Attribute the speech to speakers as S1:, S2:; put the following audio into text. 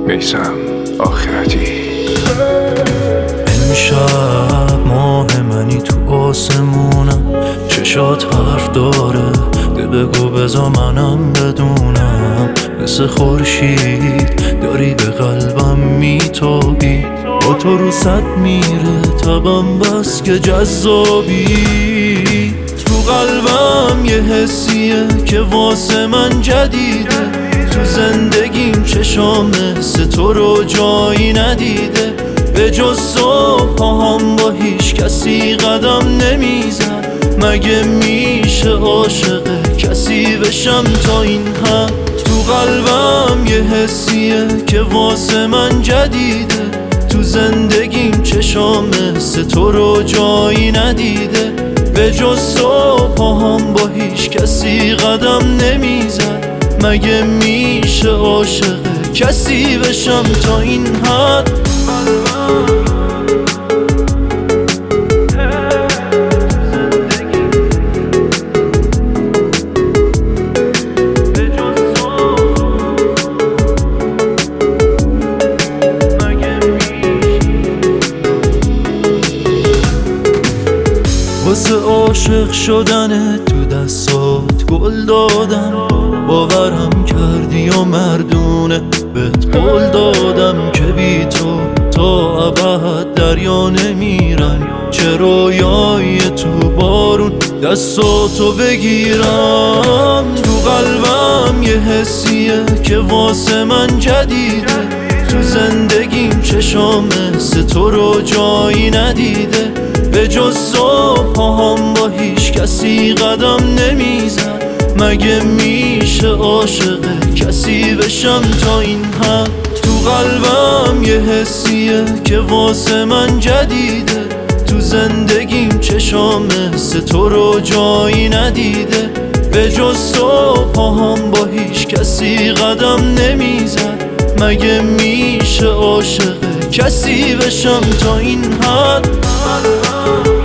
S1: میثم آخرتی.
S2: امشب ماه منی تو آسمونم، چشات حرف داره، ده بگو بزا منم بدونم. مثل خورشید داری به قلبم میتابی، با تو رو صد میره تبم بس که جذابی. تو قلبم یه حسیه که واسه من جدیده، تو زندگیم چشام مثل تو رو جایی ندیده. به جز صبح هم با هیچ کسی قدم نمیزن، مگه میشه عاشق کسی بشم تا این حد؟ تو قلبم یه حسیه که واسه من جدیده، تو زندگیم چشام مثل تو رو جایی ندیده. به جز صبح هم با هیچ کسی قدم نمیزن، مگه میشه عاشق کسی بشم تا این حد؟ واسه عاشق شدن تو دستات گل دادم، باورم کردی و مردونه بهت قول دادم که بی تو تا ابد دریا نمیرم. چه رویایی تو بارون دستاتو بگیرم. تو قلبم یه حسیه که واسه من جدیده، تو زندگیم چشام مثل تو رو جایی ندیده. به جز صبح هم با هیچ کسی قدم نمیزن، مگه میشه عاشق کسی بشم تا این حد؟ تو قلبم یه حسیه که واسه من جدیده، تو زندگیم چشام مثل تو رو جایی ندیده. به جز صبح هم با هیچ کسی قدم نمیزن، مگه میشه عاشق کسی بشم تا این حد؟